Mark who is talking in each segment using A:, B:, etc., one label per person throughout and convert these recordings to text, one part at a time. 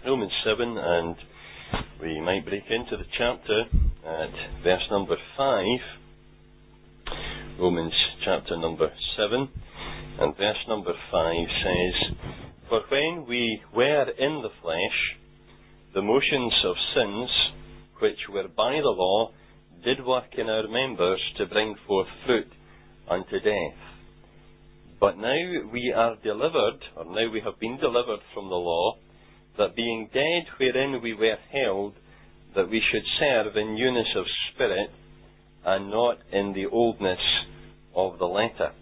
A: Romans 7, and we might break into the chapter at verse number 5. Romans chapter number 7, and verse number 5 says, "For when we were in the flesh, the motions of sins, which were by the law, did work in our members to bring forth fruit unto death. But now we are delivered, or now we have been delivered from the law, that being dead wherein we were held, that we should serve in newness of spirit, and not in the oldness of the letter.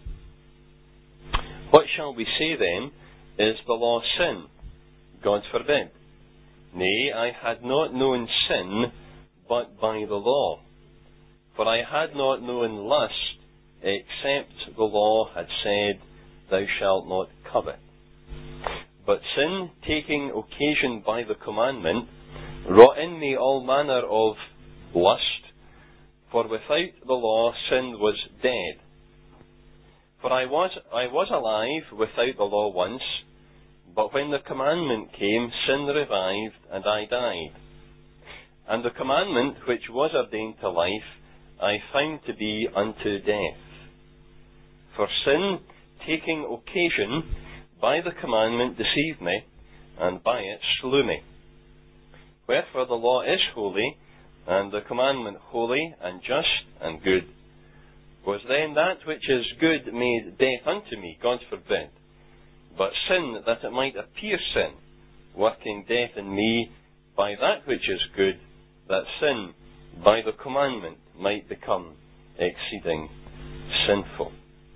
A: What shall we say then? Is the law sin? God forbid. Nay, I had not known sin, but by the law. For I had not known lust, except the law had said, Thou shalt not covet. But sin, taking occasion by the commandment, wrought in me all manner of lust, for without the law sin was dead. For I was alive without the law once, but when the commandment came, sin revived, and I died. And the commandment which was ordained to life, I found to be unto death. For sin, taking occasion by the commandment, deceived me, and by it slew me. Wherefore the law is holy, and the commandment holy, and just, and good. Was then that which is good made death unto me? God forbid. But sin, that it might appear sin, working death in me by that which is good, that sin by the commandment might become exceeding sinful."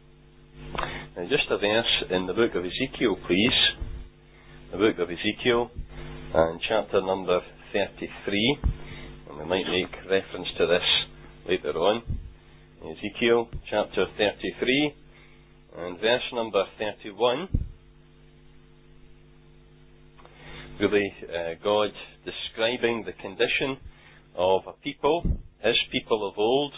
A: Now just a verse in the book of Ezekiel, please. The book of Ezekiel, and chapter number 33. And we might make reference to this later on. Ezekiel chapter 33 and verse number 31. Really, God describing the condition of a people, His people of old,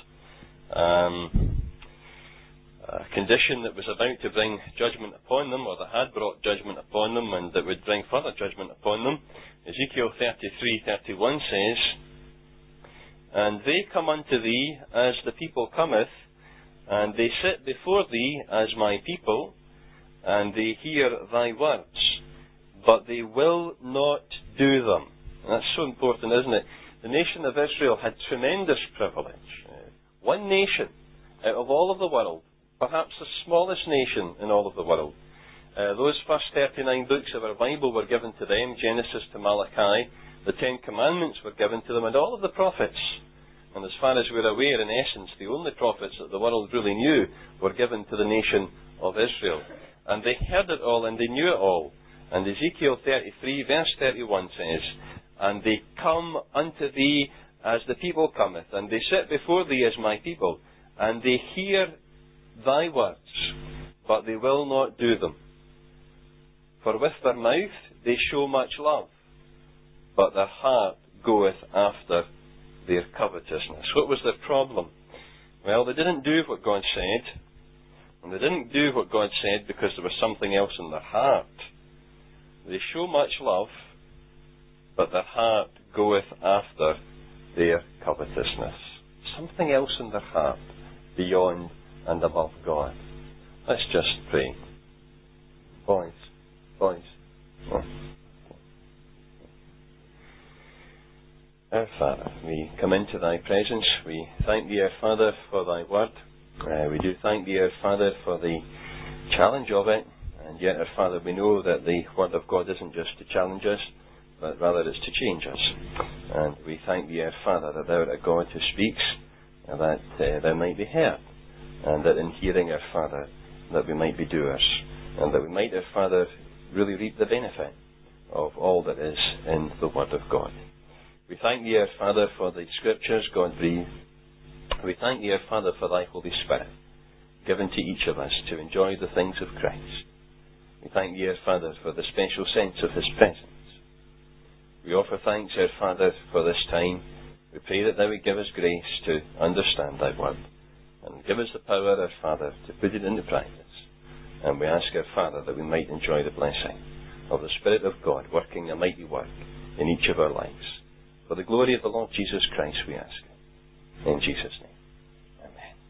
A: a condition that was about to bring judgment upon them, or that had brought judgment upon them, and that would bring further judgment upon them. Ezekiel 33:31 says, "And they come unto thee as the people cometh, and they sit before thee as my people, and they hear thy words, but they will not do them." And that's so important, isn't it? The nation of Israel had tremendous privilege. One nation out of all of the world, perhaps the smallest nation in all of the world. Those first 39 books of our Bible were given to them, Genesis to Malachi. The 10 Commandments were given to them, and all of the prophets. And as far as we're aware, in essence, the only prophets that the world really knew were given to the nation of Israel. And they heard it all, and they knew it all. And Ezekiel 33, verse 31 says, "And they come unto thee as the people cometh, and they sit before thee as my people, and they hear thy words, but they will not do them. For with their mouth they show much love, but their heart goeth after their covetousness." What was their problem? Well, they didn't do what God said, and they didn't do what God said because there was something else in their heart. They show much love, but their heart goeth after their covetousness. Something else in their heart beyond and above God. Let's just pray. Boys. Oh. Our Father, we come into thy presence. We thank thee, our Father, for thy word. We do thank thee, our Father, for the challenge of it. And yet, our Father, we know that the word of God isn't just to challenge us, but rather it's to change us. And we thank thee, our Father, that thou art a God who speaks, and that thou might be heard. And that in hearing, our Father, that we might be doers, and that we might, our Father, really reap the benefit of all that is in the Word of God. We thank thee, our Father, for the Scriptures God breathed. We thank thee, our Father, for thy Holy Spirit, given to each of us to enjoy the things of Christ. We thank thee, our Father, for the special sense of His presence. We offer thanks, our Father, for this time. We pray that thou would give us grace to understand thy Word, and give us the power, our Father, to put it into practice. And we ask, our Father, that we might enjoy the blessing of the Spirit of God working a mighty work in each of our lives. For the glory of the Lord Jesus Christ, we ask it. In Jesus' name.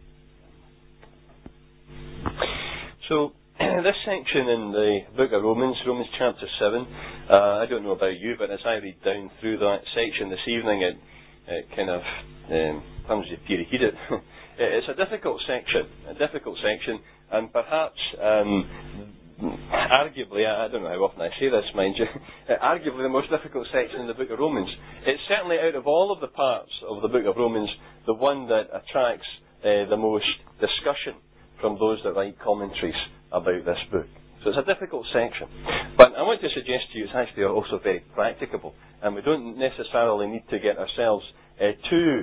A: Amen. So, this section in the book of Romans chapter 7, I don't know about you, but as I read down through that section this evening, it kind of comes to heat it. It's a difficult section, and perhaps, arguably, I don't know how often I say this, mind you, arguably the most difficult section in the book of Romans. It's certainly, out of all of the parts of the book of Romans, the one that attracts the most discussion from those that write commentaries about this book. So it's a difficult section. But I want to suggest to you it's actually also very practicable, and we don't necessarily need to get ourselves too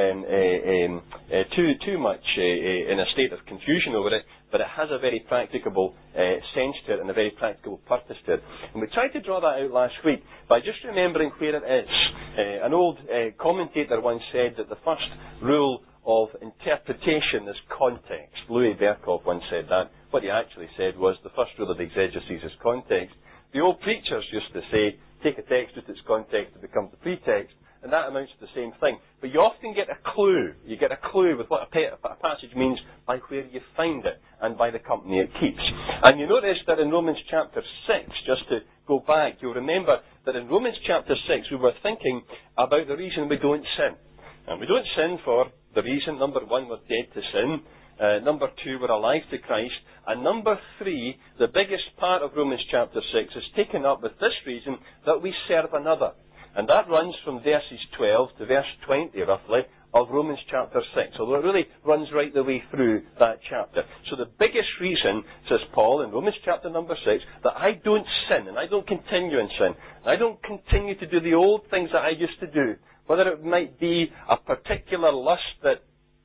A: much in a state of confusion over it, but it has a very practicable sense to it and a very practical purpose to it. And we tried to draw that out last week by just remembering where it is. An old commentator once said that the first rule of interpretation is context. Louis Berkhoff once said that. What he actually said was the first rule of exegesis is context. The old preachers used to say, take a text with its context, it becomes the pretext. And that amounts to the same thing. But you often get a clue. You get a clue with what a passage means by where you find it and by the company it keeps. And you notice that in Romans chapter 6, just to go back, you'll remember that in Romans chapter 6 we were thinking about the reason we don't sin. And we don't sin for the reason, number one, we're dead to sin. Number two, we're alive to Christ. And number three, the biggest part of Romans chapter 6 is taken up with this reason, that we serve another. And that runs from verses 12 to verse 20, roughly, of Romans chapter 6. Although it really runs right the way through that chapter. So the biggest reason, says Paul in Romans chapter number 6, that I don't sin and I don't continue in sin. I don't continue to do the old things that I used to do. Whether it might be a particular lust that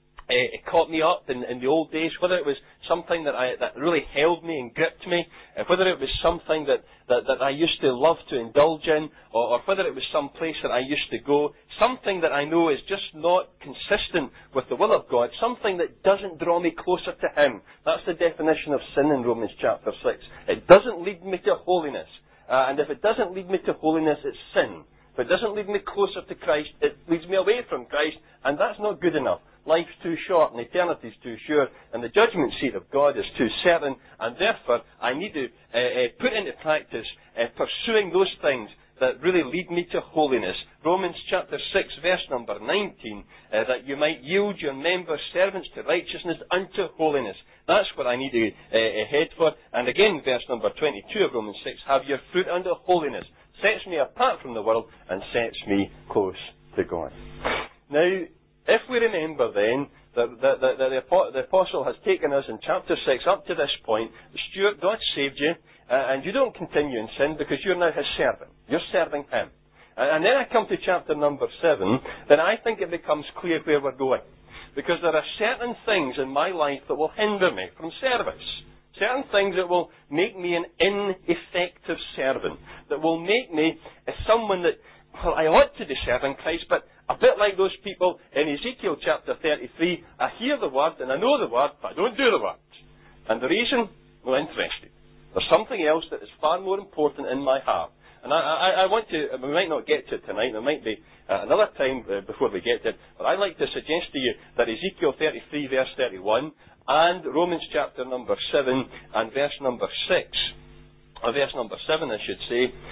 A: it caught me up in the old days, whether it was something that really held me and gripped me, whether it was something that I used to love to indulge in, or whether it was some place that I used to go, something that I know is just not consistent with the will of God, something that doesn't draw me closer to Him. That's the definition of sin in Romans chapter 6. It doesn't lead me to holiness. And if it doesn't lead me to holiness, it's sin. If it doesn't lead me closer to Christ, it leads me away from Christ, and that's not good enough. Life's too short and eternity's too short, and the judgment seat of God is too certain, and therefore I need to put into practice pursuing those things that really lead me to holiness. Romans chapter 6 verse number 19, that you might yield your members servants to righteousness unto holiness. That's what I need to head for. And again, verse number 22 of Romans 6, have your fruit unto holiness. Sets me apart from the world and sets me close to God. Now, if we remember then that the apostle has taken us in chapter 6 up to this point, Stuart, God saved you, and you don't continue in sin because you're now His servant. You're serving Him. And then I come to chapter number 7, then I think it becomes clear where we're going. Because there are certain things in my life that will hinder me from service. Certain things that will make me an ineffective servant. That will make me someone that, well, I ought to be serving Christ, but a bit like those people in Ezekiel chapter 33, I hear the word and I know the word, but I don't do the word. And the reason? Well, interested. There's something else that is far more important in my heart. And I want to, we might not get to it tonight, there might be another time before we get to it, but I'd like to suggest to you that Ezekiel 33 verse 31 and Romans chapter number 7 and verse number 6, or verse number 7 I should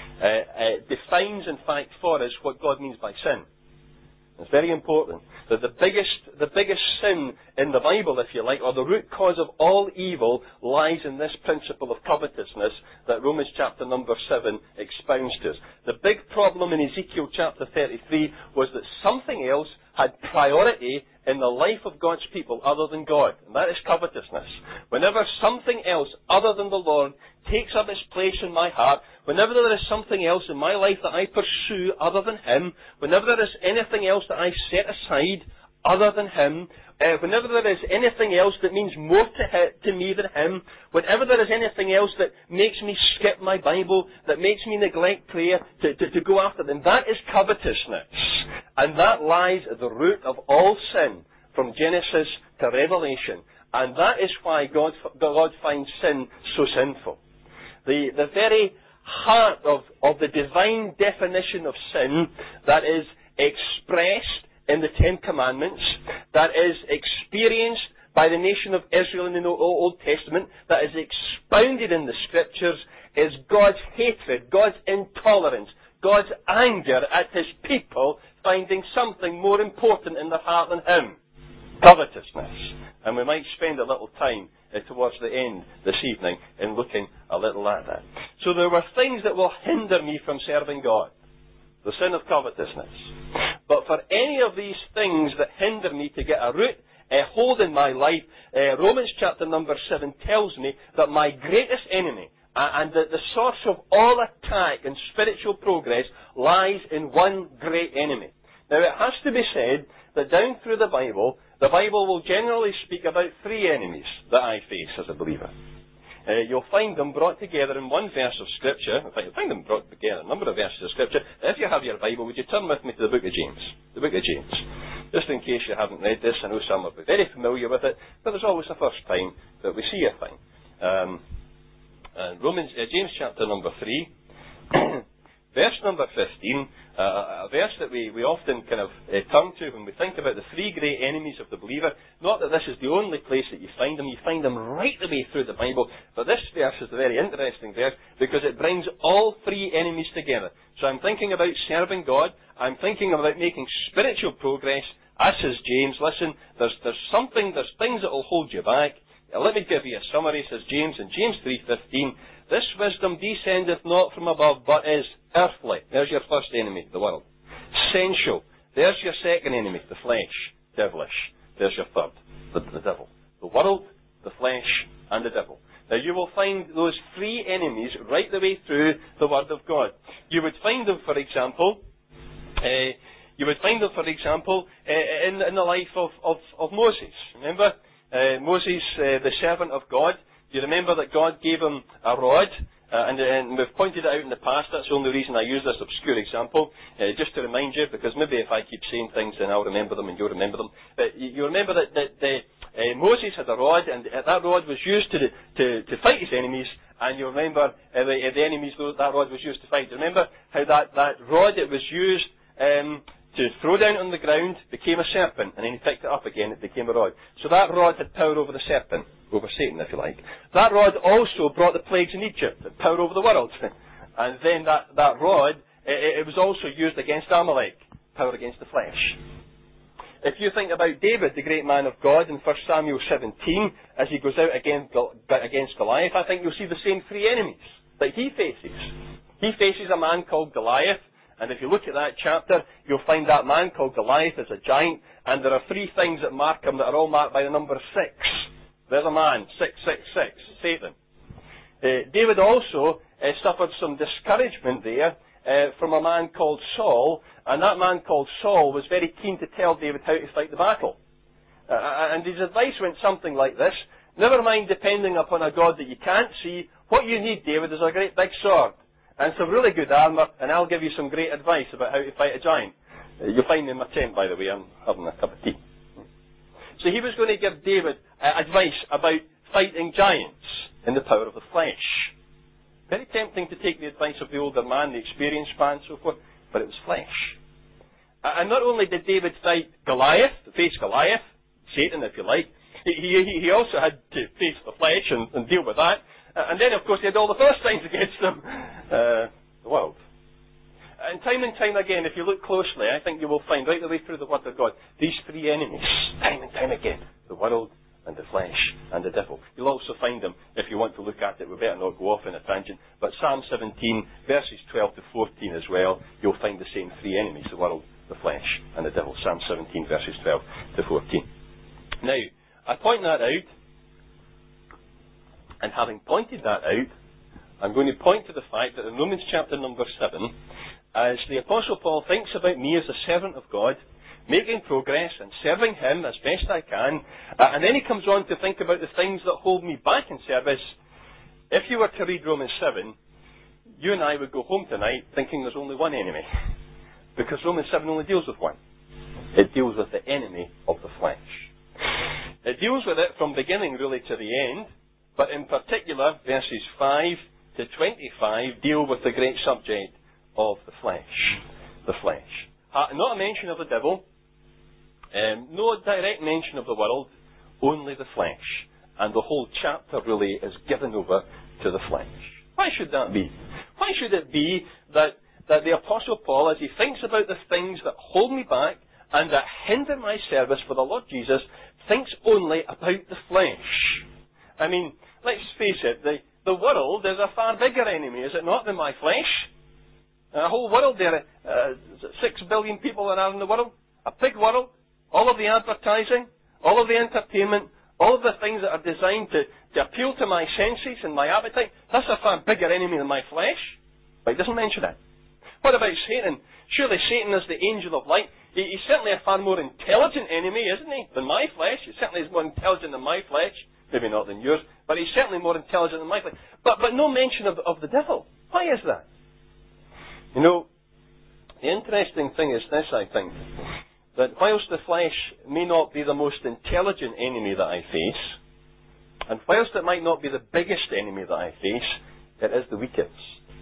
A: say, defines in fact for us what God means by sin. It's very important that the biggest sin in the Bible, if you like, or the root cause of all evil lies in this principle of covetousness that Romans chapter number 7 expounds to us. The big problem in Ezekiel chapter 33 was that something else had priority in the life of God's people other than God, and that is covetousness. Whenever something else other than the Lord takes up its place in my heart, whenever there is something else in my life that I pursue other than Him, whenever there is anything else that I set aside other than Him, whenever there is anything else that means more to me than Him, whenever there is anything else that makes me skip my Bible, that makes me neglect prayer to go after them, that is covetousness. And that lies at the root of all sin from Genesis to Revelation. And that is why God finds sin so sinful. The very
B: heart of the divine definition of sin that is expressed in the Ten Commandments, that is experienced by the nation of Israel in the Old Testament, that is expounded in the Scriptures, is God's hatred, God's intolerance, God's anger at His people finding something more important in their heart than Him. Covetousness. And we might spend a little time towards the end this evening in looking a little at that. So there were things that will hinder me from serving God. The sin of covetousness. But for any of these things that hinder me to get a root, a hold in my life, Romans chapter number 7 tells me that my greatest enemy and that the source of all attack and spiritual progress lies in one great enemy. Now it has to be said that down through the Bible will generally speak about three enemies that I face as a believer. You'll find them brought together in one verse of Scripture. In fact, you'll find them brought together in a number of verses of Scripture. If you have your Bible, would you turn with me to the book of James? The book of James. Just in case you haven't read this, I know some will be very familiar with it, but there's always a first time that we see a thing. James chapter number 3, verse number 15, a verse that we often kind of turn to when we think about the three great enemies of the believer. Not that this is the only place that you find them right the way through the Bible, but this verse is a very interesting verse because it brings all three enemies together. So I'm thinking about serving God, I'm thinking about making spiritual progress, as is James. Listen, there's things that will hold you back. Let me give you a summary, says James in James 3:15. This wisdom descendeth not from above, but is earthly. There's your first enemy, the world. Sensual. There's your second enemy, the flesh. Devilish. There's your third, the devil. The world, the flesh, and the devil. Now you will find those three enemies right the way through the Word of God. You would find them, for example, in the life of Moses. Remember? Moses, the servant of God. You remember that God gave him a rod, and we've pointed it out in the past. That's the only reason I use this obscure example, just to remind you, because maybe if I keep saying things, then I'll remember them and you'll remember them. But you remember that Moses had a rod, and that rod was used to fight his enemies, and you remember the enemies that rod was used to fight. Remember how that rod, it was used to throw down on the ground, became a serpent, and then he picked it up again, it became a rod. So that rod had power over the serpent, over Satan, if you like. That rod also brought the plagues in Egypt, had power over the world. And then that rod, it was also used against Amalek, power against the flesh. If you think about David, the great man of God, in 1 Samuel 17, as he goes out against Goliath, I think you'll see the same three enemies that he faces. He faces a man called Goliath. And if you look at that chapter, you'll find that man called Goliath as a giant, and there are three things that mark him that are all marked by the number 6. There's a man, 666, Satan. David also suffered some discouragement there from a man called Saul, and that man called Saul was very keen to tell David how to fight the battle. And his advice went something like this: never mind depending upon a God that you can't see, what you need, David, is a great big sword and some really good armour, and I'll give you some great advice about how to fight a giant. You'll find me in my tent, by the way. I'm having a cup of tea. So he was going to give David advice about fighting giants in the power of the flesh. Very tempting to take the advice of the older man, the experienced man, and so forth, but it was flesh. And not only did David face Goliath, Satan, if you like, he also had to face the flesh and deal with that. And then, of course, he had all the Philistines against him, the world. And time again, if you look closely, I think you will find right the way through the Word of God, these three enemies, time and time again, the world and the flesh and the devil. You'll also find them, if you want to look at it, we better not go off in a tangent, but Psalm 17, verses 12 to 14 as well, you'll find the same three enemies, the world, the flesh and the devil. Psalm 17, verses 12 to 14. Now, I point that out, and having pointed that out, I'm going to point to the fact that in Romans chapter number 7, as the Apostle Paul thinks about me as a servant of God, making progress and serving Him as best I can, and then he comes on to think about the things that hold me back in service. If you were to read Romans 7, you and I would go home tonight thinking there's only one enemy, because Romans 7 only deals with one. It deals with the enemy of the flesh. It deals with it from beginning really to the end, but in particular, verses 5 to 25 deal with the great subject of the flesh. The flesh. Not a mention of the devil, no direct mention of the world, only the flesh. And the whole chapter really is given over to the flesh. Why should that be? Why should it be that the Apostle Paul, as he thinks about the things that hold me back and that hinder my service for the Lord Jesus, thinks only about the flesh? I mean, let's face it, the world is a far bigger enemy, is it not, than my flesh? A whole world there, 6 billion people there are in the world, a big world, all of the advertising, all of the entertainment, all of the things that are designed to appeal to my senses and my appetite, that's a far bigger enemy than my flesh. But he doesn't mention that. What about Satan? Surely Satan is the angel of light. He's certainly a far more intelligent enemy, isn't he, than my flesh? He certainly is more intelligent than my flesh. Maybe not than yours, but he's certainly more intelligent than my flesh. But no mention of the devil. Why is that? You know, the interesting thing is this, I think, that whilst the flesh may not be the most intelligent enemy that I face, and whilst it might not be the biggest enemy that I face, it is the weakest.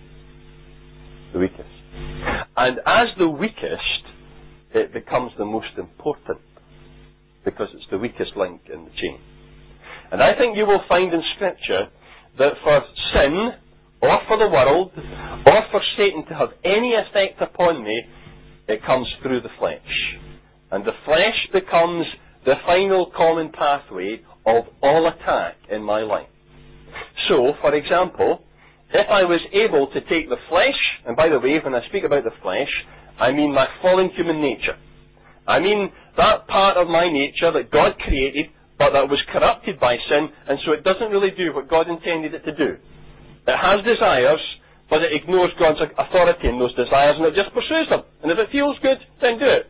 B: The weakest. And as the weakest, it becomes the most important, because it's the weakest link in the chain. And I think you will find in Scripture that for sin, or for the world, or for Satan to have any effect upon me, it comes through the flesh. And the flesh becomes the final common pathway of all attack in my life. So, for example, if I was able to take the flesh, and by the way, when I speak about the flesh, I mean my fallen human nature. I mean that part of my nature that God created, but that was corrupted by sin, and so it doesn't really do what God intended it to do. It has desires, but it ignores God's authority in those desires, and it just pursues them. And if it feels good, then do it.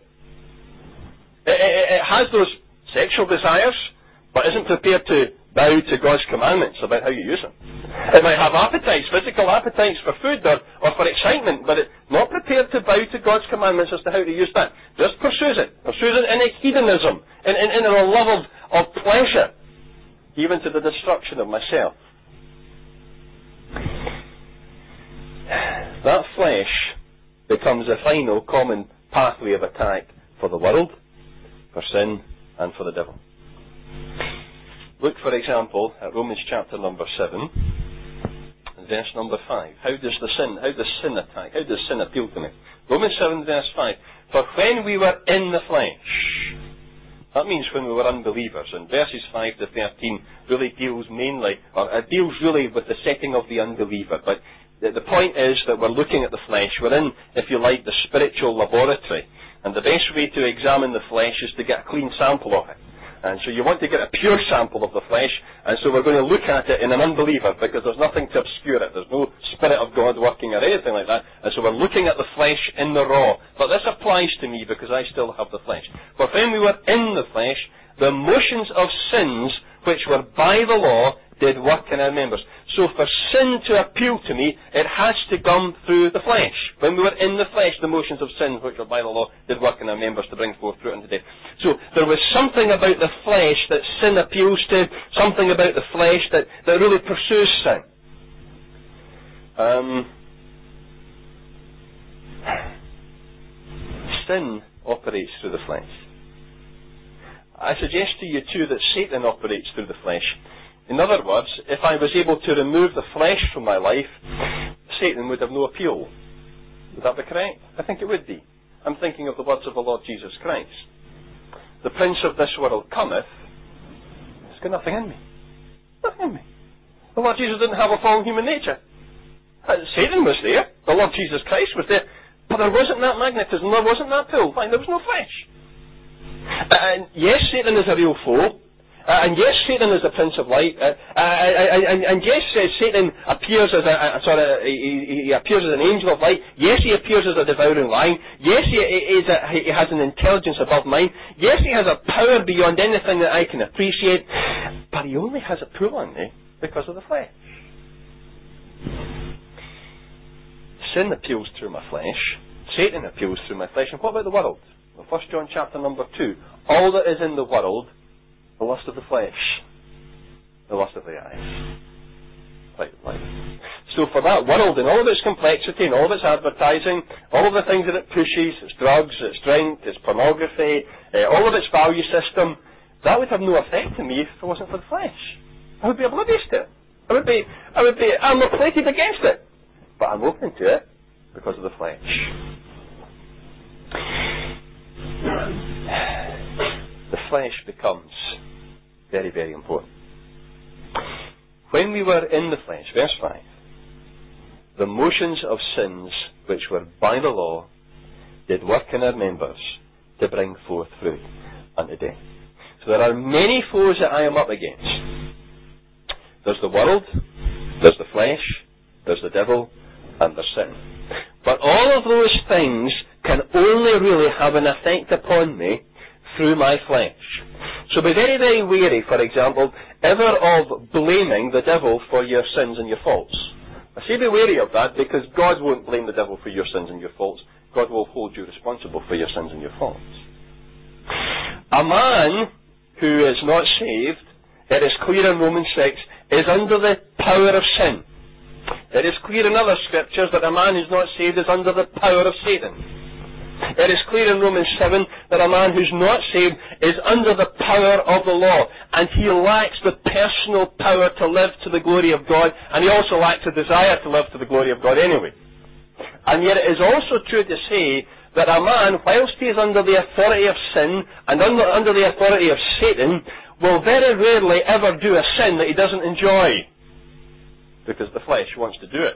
B: It has those sexual desires, but isn't prepared to bow to God's commandments about how you use them. It might have appetites, physical appetites for food or for excitement, but it's not prepared to bow to God's commandments as to how to use that. Just pursues it in a hedonism, in a love of pleasure, even to the destruction of myself. That flesh becomes the final common pathway of attack for the world, for sin, and for the devil. Look, for example, at Romans chapter number 7, verse number 5. How does sin attack? How does sin appeal to me? Romans 7, verse 5. For when we were in the flesh, that means when we were unbelievers, and verses 5 to 13 really deals really with the setting of the unbeliever. But the point is that we're looking at the flesh. We're in, if you like, the spiritual laboratory. And the best way to examine the flesh is to get a clean sample of it. And so you want to get a pure sample of the flesh, and so we're going to look at it in an unbeliever, because there's nothing to obscure it. There's no Spirit of God working or anything like that. And so we're looking at the flesh in the raw. But this applies to me because I still have the flesh. For when we were in the flesh, the motions of sins which were by the law did work in our members. So for sin to appeal to me, it has to come through the flesh. When we were in the flesh, the motions of sin which were by the law did work in our members to bring forth fruit unto death. So there was something about the flesh that sin appeals to, something about the flesh that really pursues sin. Sin operates through the flesh. I suggest to you too that Satan operates through the flesh. In other words, if I was able to remove the flesh from my life, Satan would have no appeal. Would that be correct? I think it would be. I'm thinking of the words of the Lord Jesus Christ. The prince of this world cometh, he's got nothing in me. Nothing in me. The Lord Jesus didn't have a fallen human nature. Satan was there. The Lord Jesus Christ was there. But there wasn't that magnetism. There wasn't that pull. Fine, there was no flesh. And yes, Satan is a real foe. And yes, Satan is the Prince of Light. And yes, Satan appears as he appears as an angel of light. Yes, he appears as a devouring lion. Yes, he has an intelligence above mine. Yes, he has a power beyond anything that I can appreciate. But he only has a pull on me because of the flesh. Sin appeals through my flesh. Satan appeals through my flesh. And what about the world? Well, 1 John chapter number 2. All that is in the world, the lust of the flesh, the lust of the eyes. Right. So for that world and all of its complexity and all of its advertising, all of the things that it pushes, its drugs, its drink, its pornography, all of its value system, that would have no effect on me if it wasn't for the flesh. I would be oblivious to it. I'm plated against it. But I'm open to it because of the flesh. The flesh becomes very, very important. When we were in the flesh, verse 5, the motions of sins which were by the law did work in our members to bring forth fruit unto death. So there are many foes that I am up against. There's the world, there's the flesh, there's the devil, and there's sin. But all of those things can only really have an effect upon me through my flesh. So be very, very wary, for example, ever of blaming the devil for your sins and your faults. I say be wary of that because God won't blame the devil for your sins and your faults. God will hold you responsible for your sins and your faults. A man who is not saved, it is clear in Romans 6, is under the power of sin. It is clear in other scriptures that a man who's not saved is under the power of Satan. It is clear in Romans 7 that a man who's not saved is under the power of the law, and he lacks the personal power to live to the glory of God, and he also lacks a desire to live to the glory of God anyway. And yet it is also true to say that a man, whilst he is under the authority of sin and under the authority of Satan, will very rarely ever do a sin that he doesn't enjoy, because the flesh wants to do it.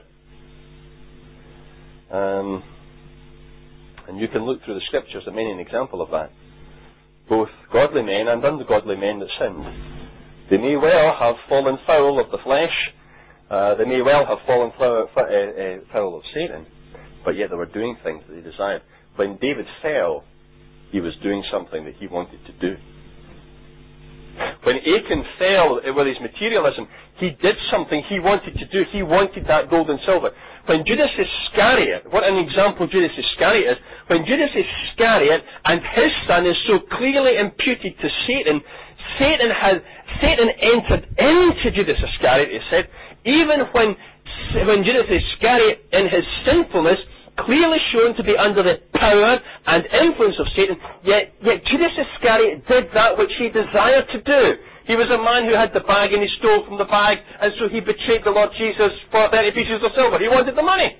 B: And you can look through the scriptures at many an example of that. Both godly men and ungodly men that sinned. They may well have fallen foul of the flesh. They may well have fallen foul of Satan. But yet they were doing things that they desired. When David fell, he was doing something that he wanted to do. When Achan fell with his materialism, he did something he wanted to do. He wanted that gold and silver. When Judas Iscariot, what an example Judas Iscariot is, when Judas Iscariot and his son is so clearly imputed to Satan, Satan entered into Judas Iscariot, he said, even when Judas Iscariot in his sinfulness clearly shown to be under the power and influence of Satan, yet Judas Iscariot did that which he desired to do. He was a man who had the bag and he stole from the bag, and so he betrayed the Lord Jesus for 30 pieces of silver. He wanted the money.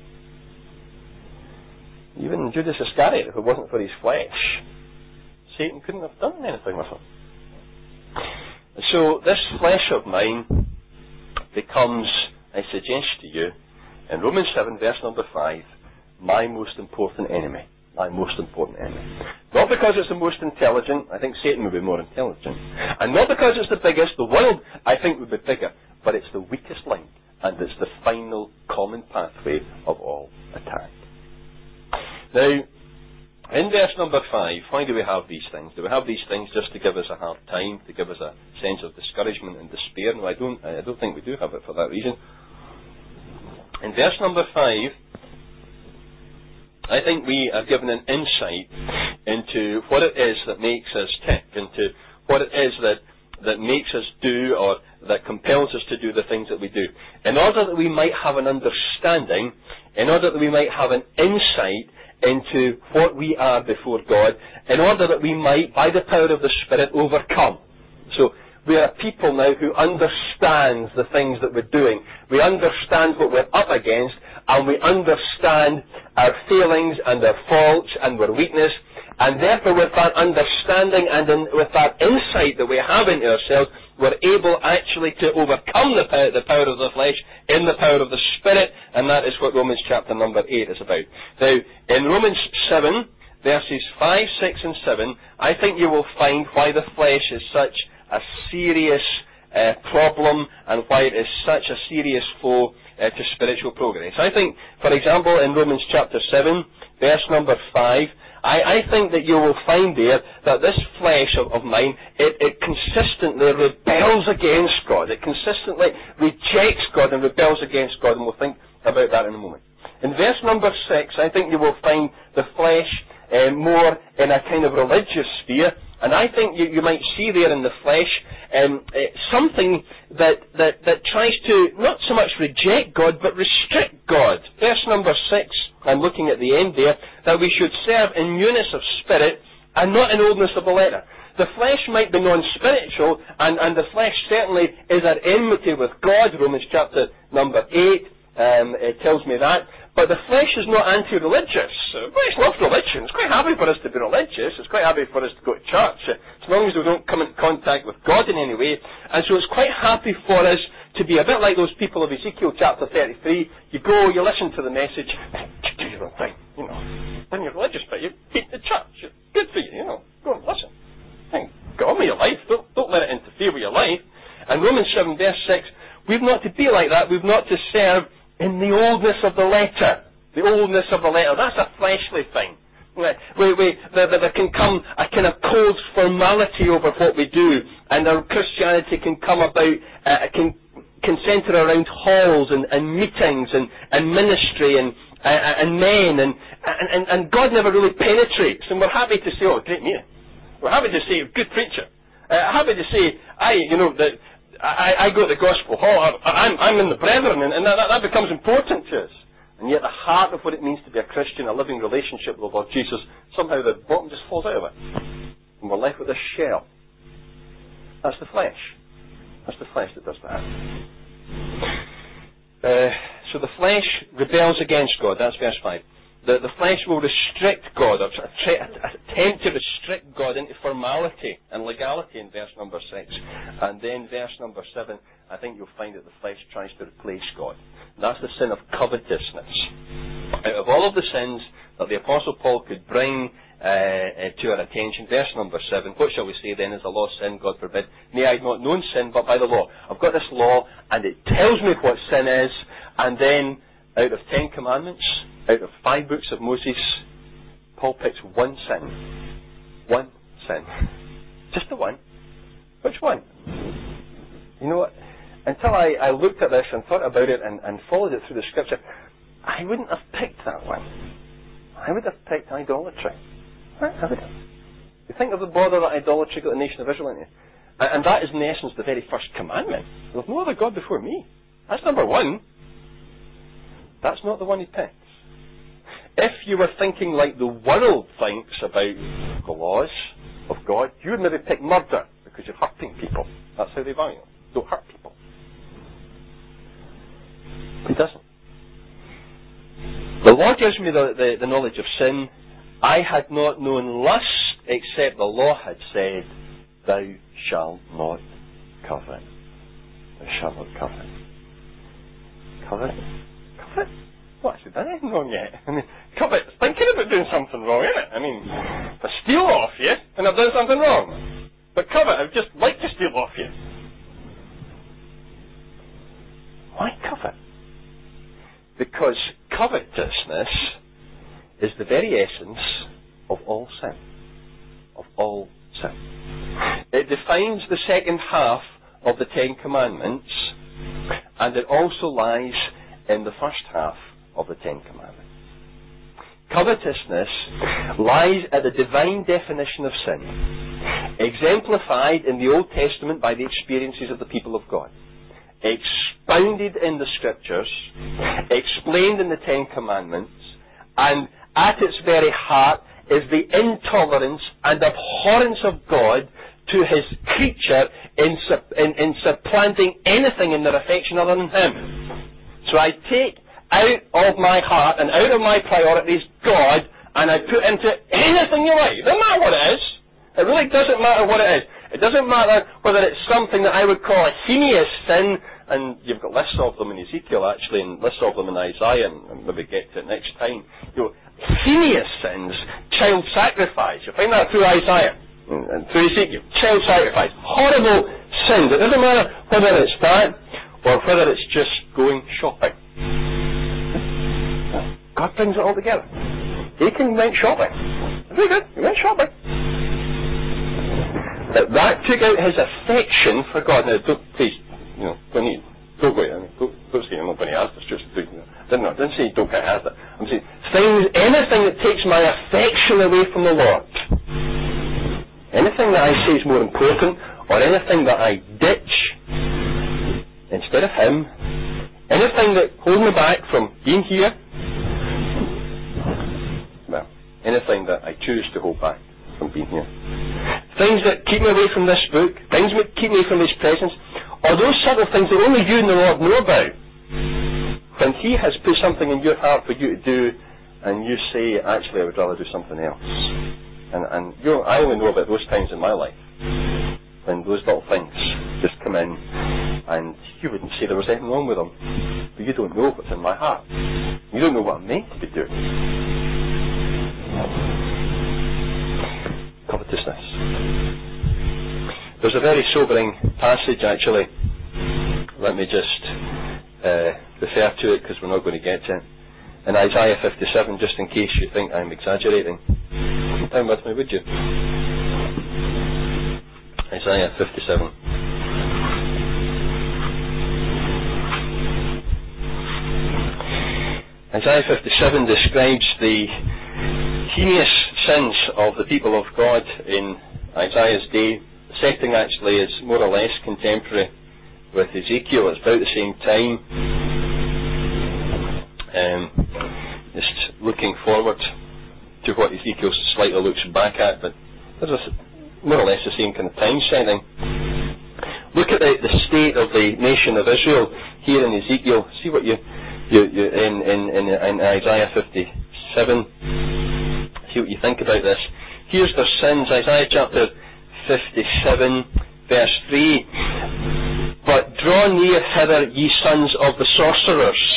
B: Even Judas Iscariot, if it wasn't for his flesh, Satan couldn't have done anything with him. And so this flesh of mine becomes, I suggest to you, in Romans 7, verse number 5, my most important enemy. My most important enemy. Not because it's the most intelligent, I think Satan would be more intelligent. And not because it's the biggest, the world I think would be bigger, but it's the weakest link, and it's the final common pathway of all attack. Now, in verse number 5, why do we have these things? Do we have these things just to give us a hard time, to give us a sense of discouragement and despair? No, I don't think we do have it for that reason. In verse number 5, I think we are given an insight into what it is that makes us tick, into what it is that makes us do, or that compels us to do the things that we do. In order that we might have an understanding, in order that we might have an insight into what we are before God, in order that we might, by the power of the Spirit, overcome. So, we are people now who understand the things that we're doing. We understand what we're up against, and we understand our failings and our faults and our weakness, and therefore with that understanding and with that insight that we have into ourselves, we're able actually to overcome the power of the flesh in the power of the Spirit, and that is what Romans chapter number 8 is about. Now, in Romans 7, verses 5, 6 and 7, I think you will find why the flesh is such a serious problem, and why it is such a serious foe to spiritual progress. I think, for example, in Romans chapter 7, verse number 5, I think that you will find there that this flesh of mine, it consistently rebels against God. It consistently rejects God and rebels against God, and we'll think about that in a moment. In verse number 6, I think you will find the flesh more in a kind of religious sphere, and I think you might see there in the flesh something that tries to not so much reject God, but restrict God. Verse number 6, I'm looking at the end there, that we should serve in newness of spirit and not in oldness of the letter. The flesh might be non-spiritual, and the flesh certainly is at enmity with God. Romans chapter number 8 it tells me that. But the flesh is not anti-religious. The flesh loves religion. It's quite happy for us to be religious. It's quite happy for us to go to church, as long as we don't come in contact with God in any way. And so it's quite happy for us to be a bit like those people of Ezekiel chapter 33. You go, you listen to the message, you do your own thing, you know. Then you're religious, but you keep the church. It's good for you, you know. Go and listen. Get on with your life. Don't let it interfere with your life. And Romans 7 verse 6, we've not to be like that. We've not to serve in the oldness of the letter. The oldness of the letter. That's a fleshly thing. There can come a kind of cold formality over what we do, and our Christianity can come about, can centre around halls and meetings and ministry and men, and God never really penetrates, and we're happy to say, oh, great meeting. We're happy to say, good preacher. Happy to say, I go to the gospel hall, I'm in the brethren, and that becomes important to us. And yet the heart of what it means to be a Christian, a living relationship with the Lord Jesus, somehow the bottom just falls out of it. And we're left with a shell. That's the flesh. That's the flesh that does that. So the flesh rebels against God. That's verse 5. The flesh will restrict God, or attempt to restrict God into formality and legality in verse number 6. And then verse number 7, I think you'll find that the flesh tries to replace God. That's the sin of covetousness. Out of all of the sins that the Apostle Paul could bring to our attention, verse number 7, what shall we say then? Is the law sin? God forbid. Nay, I had not known sin but by the law. I've got this law, and it tells me what sin is, and then out of 10 commandments, out of 5 books of Moses, Paul picks one sin. One sin. Just the one. Which one? You know what? Until I looked at this and thought about it and followed it through the scripture, I wouldn't have picked that one. I would have picked idolatry. I would have. You think of the bother that idolatry got the nation of Israel into? And that is in essence the very first commandment. There's no other God before me. That's number 1. That's not the one he picks. If you were thinking like the world thinks about the laws of God, you would maybe pick murder because you're hurting people. That's how they value it. Don't hurt people. He doesn't. The law gives me the knowledge of sin. I had not known lust except the law had said, thou shalt not covet. Thou shalt not covet. Covet? Covet? Well, actually, done anything wrong yet. I mean, covet, thinking about doing something wrong, isn't it? I mean, if I steal off you, and I've done something wrong. But covet, I'd just like to steal off you. Why covet? Because covetousness is the very essence of all sin. Of all sin. It defines the second half of the 10 Commandments, and it also lies in the first half of the 10 Commandments. Covetousness lies at the divine definition of sin, exemplified in the Old Testament by the experiences of the people of God, expounded in the Scriptures, explained in the 10 Commandments, and at its very heart is the intolerance and abhorrence of God to His creature in supplanting anything in their affection other than Him. So I take out of my heart and out of my priorities God, and I put into anything you like. It doesn't matter what it is. It really doesn't matter what it is. It doesn't matter whether it's something that I would call a heinous sin, and you've got lists of them in Ezekiel actually, and lists of them in Isaiah, and maybe get to it next time. You know, heinous sins, child sacrifice. You find that through Isaiah and through Ezekiel. Child sacrifice, horrible sins. It doesn't matter whether it's that or whether it's just going shopping. God brings it all together. Achan went shopping. Very good. He went shopping. But that took out his affection for God. Now, please, don't go here. Don't say I'm not going to ask this. Just didn't say don't get asked it. I'm saying anything that takes my affection away from the Lord, anything that I say is more important or anything that I ditch instead of Him, anything that holds me back from being here, well, anything that I choose to hold back from being here, things that keep me away from this book, things that keep me away from His presence, or those subtle things that only you and the Lord know about, when He has put something in your heart for you to do, and you say, actually, I would rather do something else. And I only know about those times in my life, when those little things just come in, and you wouldn't say there was anything wrong with them, but you don't know what's in my heart. You don't know what I'm meant to be doing. Covetousness. There's a very sobering passage, actually. Let me just refer to it, because we're not going to get to it. In Isaiah 57, just in case you think I'm exaggerating. Come down with me, would you? Isaiah 57. Isaiah 57 describes the heinous sins of the people of God in Isaiah's day. The setting actually is more or less contemporary with Ezekiel. It's about the same time. Just looking forward to what Ezekiel slightly looks back at, but there's more or less the same kind of time setting. Look at the state of the nation of Israel here in Ezekiel. See what you in Isaiah 57. See what you think about this. Here's their sins. Isaiah chapter 57, verse 3. But draw near hither, ye sons of the sorcerers,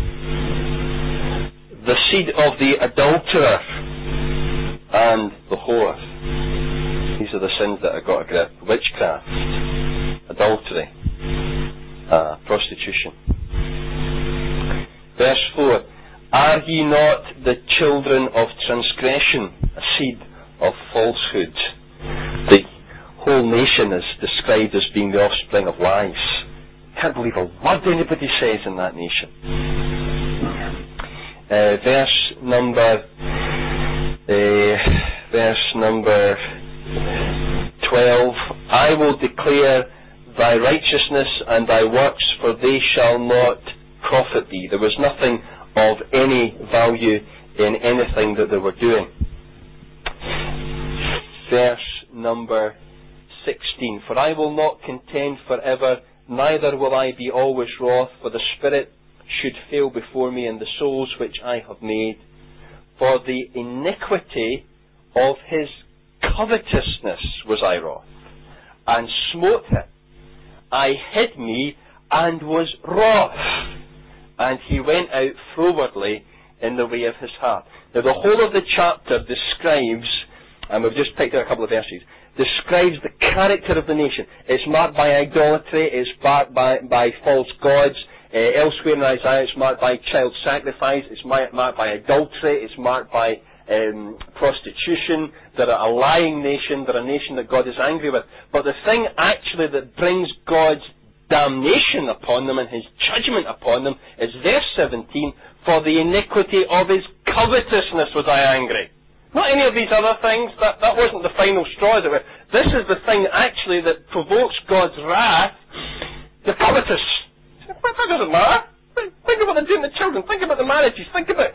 B: the seed of the adulterer and the whore. These are the sins that have got a grip. Witchcraft, adultery, prostitution. Verse 4. Are ye not the children of transgression, a seed of falsehood? The whole nation is described as being the offspring of lies. Can't believe a word anybody says in that nation. Verse number 12. I will declare thy righteousness and thy works, for they shall not profit thee. There was nothing of any value in anything that they were doing. Verse number 16. For I will not contend forever, neither will I be always wroth, for the Spirit should fail before me, and the souls which I have made. For the iniquity of his covetousness was I wroth, and smote him. I hid me, and was wroth. And he went out frowardly in the way of his heart. Now the whole of the chapter describes, and we've just picked out a couple of verses, describes the character of the nation. It's marked by idolatry, it's marked by false gods. Elsewhere in Isaiah it's marked by child sacrifice, it's marked by adultery, it's marked by prostitution. They're a lying nation, they're a nation that God is angry with. But the thing actually that brings God's damnation upon them and His judgment upon them is verse 17, for the iniquity of his covetousness was I angry. Not any of these other things, that wasn't the final straw. This is the thing actually that provokes God's wrath, the covetous. That doesn't matter. Think about the doing the children, think about the marriages, think about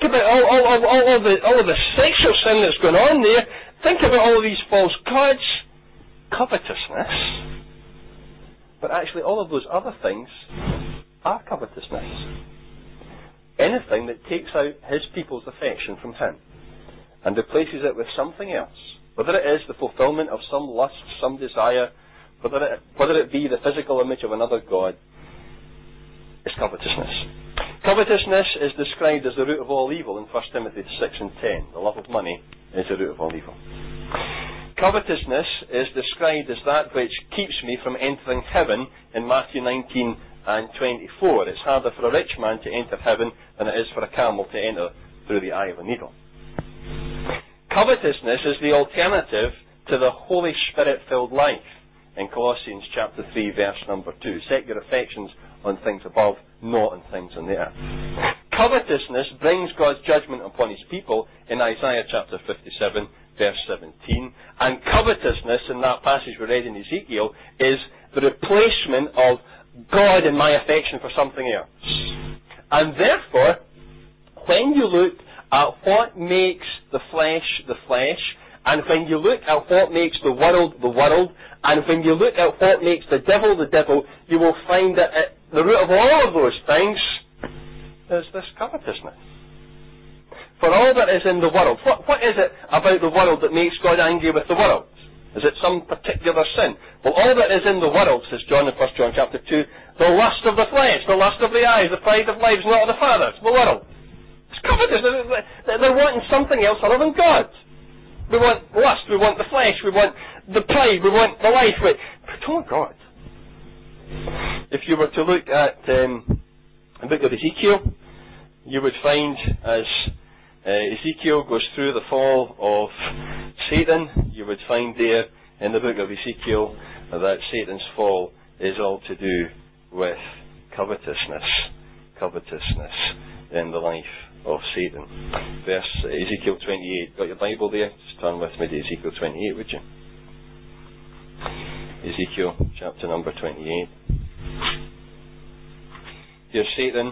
B: all of the sexual sin that's going on there, think about all of these false gods, covetousness. But actually all of those other things are covetousness. Anything that takes out His people's affection from Him and replaces it with something else, whether it is the fulfillment of some lust, some desire, whether it be the physical image of another god, is covetousness. Covetousness is described as the root of all evil in 1 Timothy 6 and 10. The love of money is the root of all evil. Covetousness is described as that which keeps me from entering heaven in Matthew 19 and 24. It's harder for a rich man to enter heaven than it is for a camel to enter through the eye of a needle. Covetousness is the alternative to the Holy Spirit-filled life in Colossians chapter 3, verse number 2. Set your affections on things above, not on things on the earth. Covetousness brings God's judgment upon His people in Isaiah chapter 57, verse 17. And covetousness, in that passage we read in Ezekiel, is the replacement of God in my affection for something else. And therefore, when you look at what makes the flesh, and when you look at what makes the world, and when you look at what makes the devil, you will find that at the root of all of those things is this covetousness. For all that is in the world, what is it about the world that makes God angry with the world? Is it some particular sin? Well, all that is in the world, says John in 1 John chapter 2, the lust of the flesh, the lust of the eyes, the pride of life, not of the Father, it's the world. It's covetousness. They're wanting something else other than God. We want lust, we want the flesh, we want the pride, we want the life. We don't want God. If you were to look at the book of Ezekiel, you would find as Ezekiel goes through the fall of Satan, you would find there in the book of Ezekiel that Satan's fall is all to do with covetousness in the life of Satan. Ezekiel 28. Got your Bible there? Just turn with me to Ezekiel 28, would you? Ezekiel chapter number 28. Here's Satan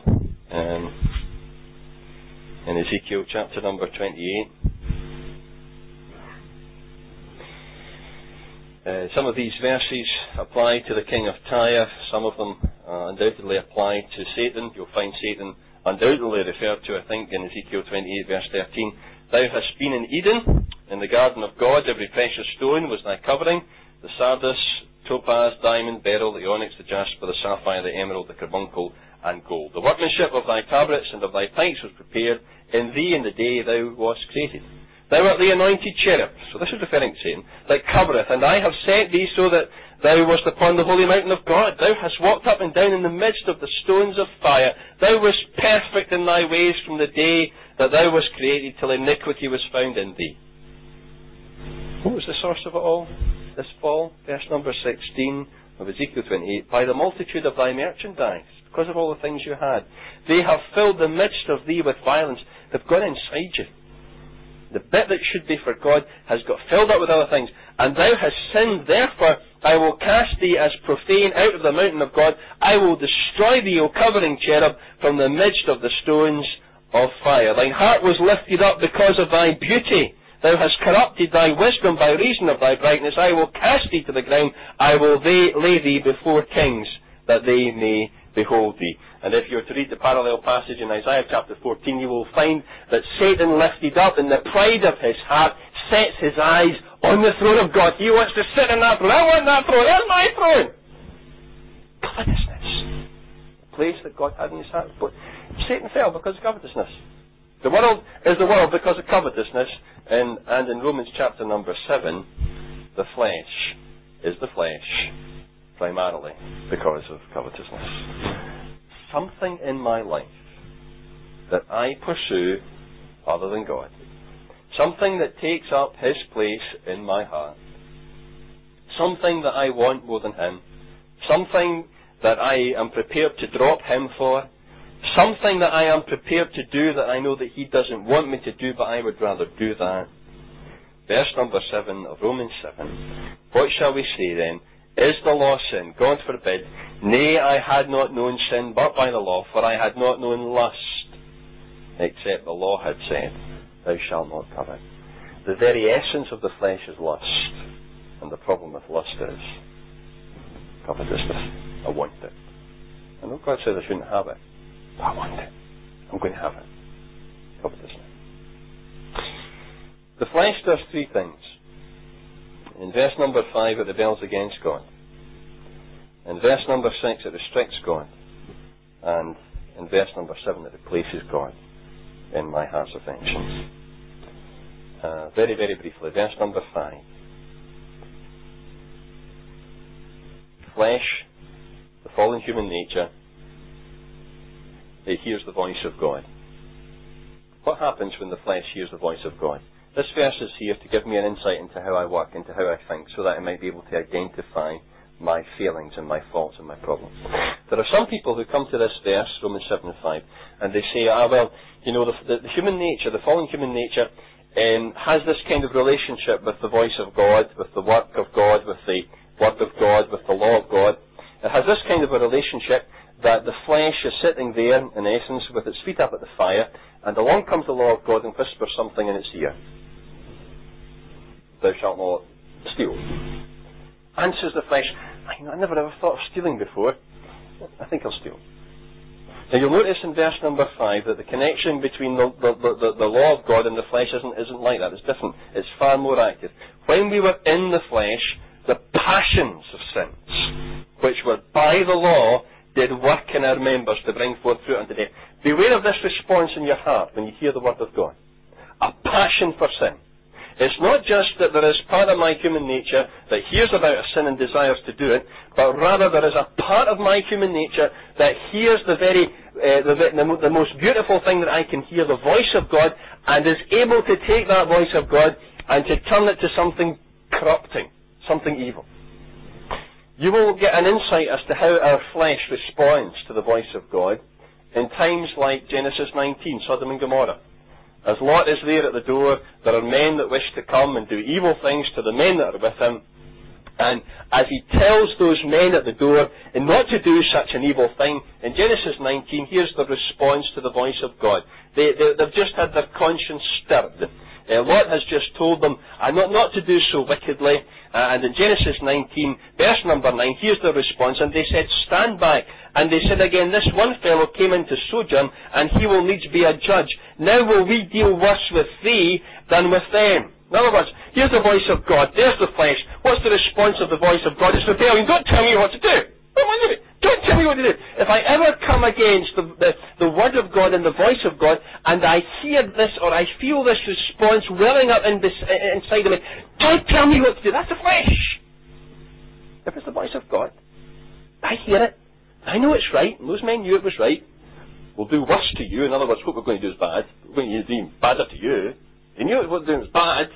B: in Ezekiel chapter number 28. Some of these verses apply to the king of Tyre. Some of them undoubtedly apply to Satan. You'll find Satan undoubtedly referred to, I think, in Ezekiel 28 verse 13. Thou hast been in Eden, in the garden of God. Every precious stone was thy covering. The sardius, topaz, diamond, beryl, the onyx, the jasper, the sapphire, the emerald, the carbuncle, and gold. The workmanship of thy tabrets and of thy pipes was prepared in thee in the day thou wast created. Thou art the anointed cherub, so this is referring to Satan, that covereth, and I have set thee so that thou wast upon the holy mountain of God. Thou hast walked up and down in the midst of the stones of fire. Thou wast perfect in thy ways from the day that thou wast created till iniquity was found in thee. What was the source of it all? This fall, verse number 16 of Ezekiel 28, by the multitude of thy merchandise, because of all the things you had. They have filled the midst of thee with violence. They've gone inside you. The bit that should be for God has got filled up with other things. And thou hast sinned, therefore I will cast thee as profane out of the mountain of God. I will destroy thee, O covering cherub, from the midst of the stones of fire. Thine heart was lifted up because of thy beauty. Thou hast corrupted thy wisdom by reason of thy brightness. I will cast thee to the ground. I will lay thee before kings, that they may behold thee. And if you were to read the parallel passage in Isaiah chapter 14, you will find that Satan lifted up in the pride of his heart, sets his eyes on the throne of God. He wants to sit in that throne. I want that throne. That's my throne. Covetousness. The place that God had in his heart. But Satan fell because of covetousness. The world is the world because of covetousness. And in Romans chapter number 7, the flesh is the flesh primarily because of covetousness. Something in my life that I pursue other than God. Something that takes up His place in my heart. Something that I want more than Him. Something that I am prepared to drop Him for. Something that I am prepared to do that I know that He doesn't want me to do, but I would rather do that. Verse number 7 of Romans 7. What shall we say then? Is the law sin? God forbid. Nay, I had not known sin but by the law, for I had not known lust, except the law had said, thou shalt not covet. The very essence of the flesh is lust. And the problem with lust is covetousness. I want it. I know God says I shouldn't have it, but I want it. I'm going to have it. Covetousness. The flesh does three things. In verse number 5, it rebels against God. In verse number 6, it restricts God. And in verse number 7, it replaces God in my heart's affections. Very, very briefly, verse number 5. Flesh, the fallen human nature, it hears the voice of God. What happens when the flesh hears the voice of God? This verse is here to give me an insight into how I work, into how I think, so that I might be able to identify my failings and my faults and my problems. There are some people who come to this verse, Romans 7:5, and they say, well, you know, the human nature, the fallen human nature, has this kind of relationship with the voice of God, with the work of God, with the Word of God, with the law of God. It has this kind of a relationship that the flesh is sitting there, in essence, with its feet up at the fire, and along comes the law of God and whispers something in its ear. Thou shalt not steal. Answers the flesh, I never ever thought of stealing before. I think I'll steal. Now you'll notice in verse number 5 that the connection between the law of God and the flesh isn't like that. It's different. It's far more active. When we were in the flesh, the passions of sins, which were by the law, did work in our members to bring forth fruit unto death. Beware of this response in your heart when you hear the word of God. A passion for sin. It's not just that there is part of my human nature that hears about a sin and desires to do it, but rather there is a part of my human nature that hears the most beautiful thing that I can hear, the voice of God, and is able to take that voice of God and to turn it to something corrupting, something evil. You will get an insight as to how our flesh responds to the voice of God in times like Genesis 19, Sodom and Gomorrah. As Lot is there at the door, there are men that wish to come and do evil things to the men that are with him. And as he tells those men at the door not to do such an evil thing, in Genesis 19, here's the response to the voice of God. They've just had their conscience stirred. Lot has just told them not to do so wickedly. And in Genesis 19, verse number 9, here's the response. And they said, stand back. And they said again, this one fellow came into sojourn, and he will needs be a judge. Now will we deal worse with thee than with them. In other words, here's the voice of God. There's the flesh. What's the response of the voice of God? It's rebellion. Don't tell me what to do. Don't tell me what to do. If I ever come against the word of God and the voice of God, and I hear this or I feel this response welling up inside of me, don't tell me what to do. That's the flesh. If it's the voice of God, I hear it. I know it's right, and those men knew it was right. We'll do worse to you. In other words, what we're going to do is bad. We're going to do even badder to you. They knew what they were doing was bad.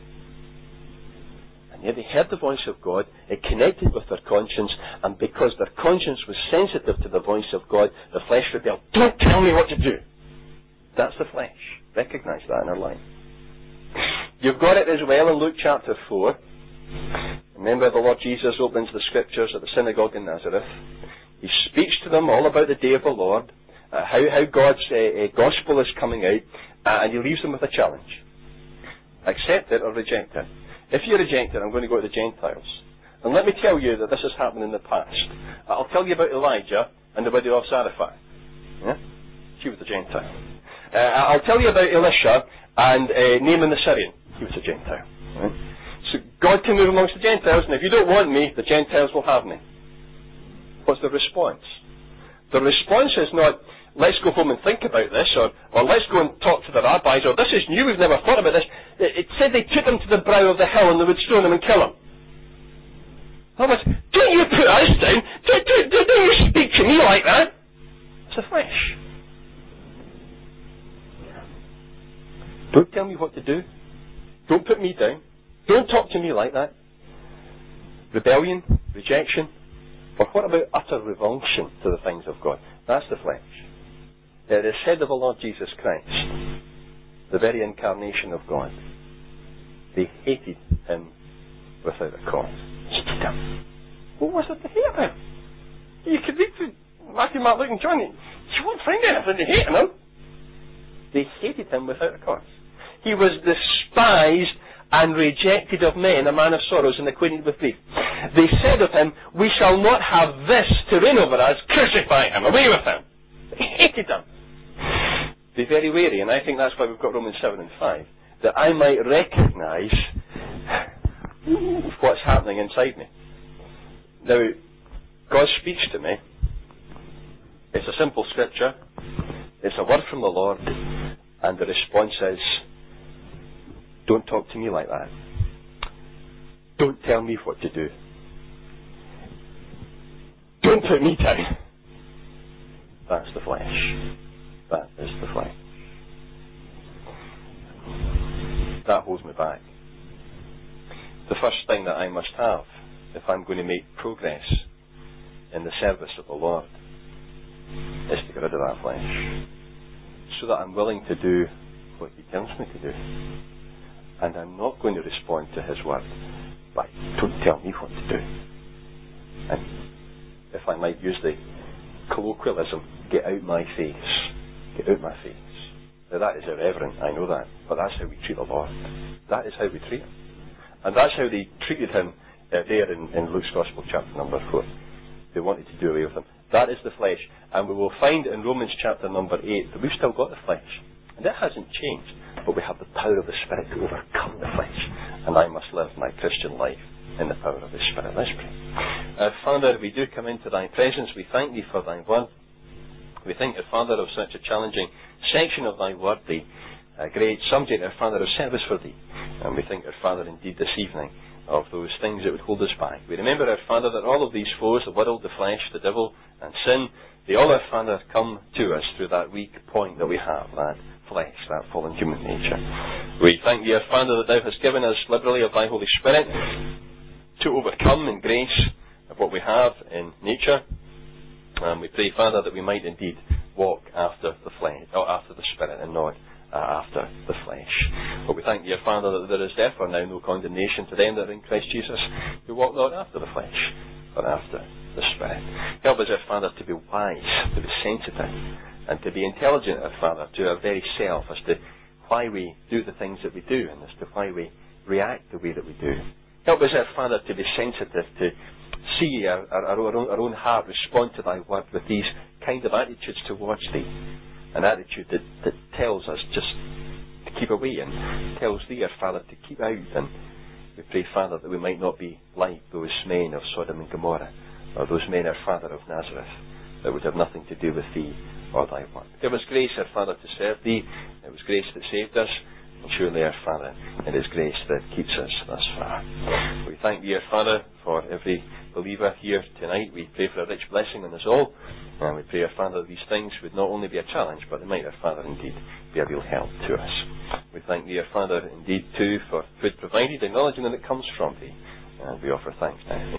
B: And yet they heard the voice of God. It connected with their conscience. And because their conscience was sensitive to the voice of God, the flesh rebelled. Don't tell me what to do. That's the flesh. Recognize that in our life. You've got it as well in Luke chapter 4. Remember the Lord Jesus opens the scriptures at the synagogue in Nazareth. He speaks to them all about the day of the Lord, how God's gospel is coming out, and he leaves them with a challenge. Accept it or reject it. If you reject it, I'm going to go to the Gentiles. And let me tell you that this has happened in the past. I'll tell you about Elijah and the widow of Zarephath. Yeah? She was a Gentile. I'll tell you about Elisha and Naaman the Syrian. He was a Gentile. Right? So God can move amongst the Gentiles, and if you don't want me, the Gentiles will have me. What's the response? The response is not, let's go home and think about this, or let's go and talk to the rabbis, or this is new, we've never thought about this. It said they took him to the brow of the hill and they would stone him and kill him. In other words, don't you put us down, don't you speak to me like that. It's the flesh. Don't tell me what to do. Don't put me down. Don't talk to me like that. Rebellion, rejection, or what about utter revulsion to the things of God? That's the flesh. It is said of the Lord Jesus Christ, the very incarnation of God, they hated him without a cause. Hated him. What was it to hate about? You could read through Matthew, Mark, Luke and John, you won't find anything to hate him. They hated him without a cause. He was despised and rejected of men, a man of sorrows and acquainted with grief. They said of him, we shall not have this to reign over us, crucify him, away with him. They hated him. Be very wary, and I think that's why we've got Romans 7 and 5, that I might recognise what's happening inside me. Now, God speaks to me. It's a simple scripture. It's a word from the Lord, and the response is, don't talk to me like that. Don't tell me what to do. Don't put me down. That's the flesh. That is the flesh. That holds me back. The first thing that I must have, if I'm going to make progress in the service of the Lord, is to get rid of that flesh, so that I'm willing to do what he tells me to do. And I'm not going to respond to his word by, don't tell me what to do. And if I might use the colloquialism, get out my face. Get out my face. Now that is irreverent, I know that, but that's how we treat the Lord. That is how we treat him. And that's how they treated him there in Luke's Gospel, chapter number 4. They wanted to do away with him. That is the flesh. And we will find in Romans chapter number 8 that we've still got the flesh. And that hasn't changed. But we have the power of the Spirit to overcome the flesh. And I must live my Christian life in the power of the Spirit. Let's pray. Father, we do come into thy presence. We thank thee for thy word. We thank thee, Father, of such a challenging section of thy word, the great subject, our Father, of service for thee. And we thank our Father, indeed, this evening, of those things that would hold us back. We remember, our Father, that all of these foes, the world, the flesh, the devil, and sin, they all, our Father, come to us through that weak point that we have, that flesh, that fallen human nature. We thank thee, our Father, that thou hast given us liberally of thy Holy Spirit to overcome in grace of what we have in nature. And we pray, Father, that we might indeed walk after the flesh, or after the Spirit, and not after the flesh. But we thank thee, Father, that there is therefore now no condemnation to them that are in Christ Jesus, who walk not after the flesh, but after the Spirit. Help us, our Father, to be wise, to be sensitive, and to be intelligent, our Father, to our very self, as to why we do the things that we do, and as to why we react the way that we do. Help us, our Father, to be sensitive, to see our own heart respond to thy word with these kind of attitudes towards thee. An attitude that tells us just to keep away, and tells thee, our Father, to keep out. And we pray, Father, that we might not be like those men of Sodom and Gomorrah, or those men, our Father, of Nazareth, that would have nothing to do with thee or thy word. Give us grace, our Father, to serve thee. It was grace that saved us, and surely, our Father, it is grace that keeps us thus far. We thank thee, our Father, for every believer here tonight. We pray for a rich blessing on us all. And we pray, our Father, that these things would not only be a challenge, but they might, our Father, indeed be a real help to us. We thank thee, our Father, indeed, too, for food provided, acknowledging that it comes from thee. And we offer thanks now.